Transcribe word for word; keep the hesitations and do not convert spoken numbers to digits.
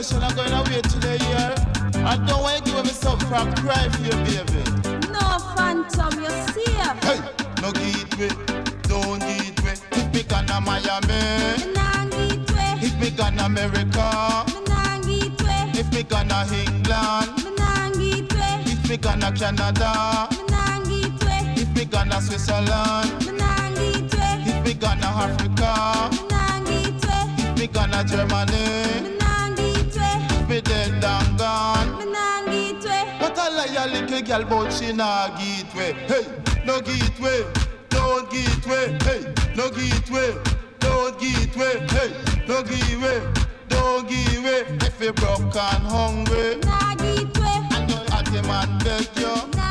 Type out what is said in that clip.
celebration I'm going away today here. I don't want you to give me something from cry for you, baby. No, Phantom, you see ya. Hey, no get way, don't get way. If me gonna Miami, Me nah get way. if me gonna America, Me nah get way. if me gonna England, Me nah get way. if me gonna Canada, Me nah get way. if me gonna Switzerland, Me nah get way. if me gonna Africa, Me nah get way. if me gonna Germany, Me nah get way. if me dead and gone. Me nah get way. But I like a little girl, but she nah get way. Hey, no get way, don't get way. Hey, no get way, don't get way. Hey, no give way, don't give way. If you broke and hungry, Nah get way. and you at him and beg you.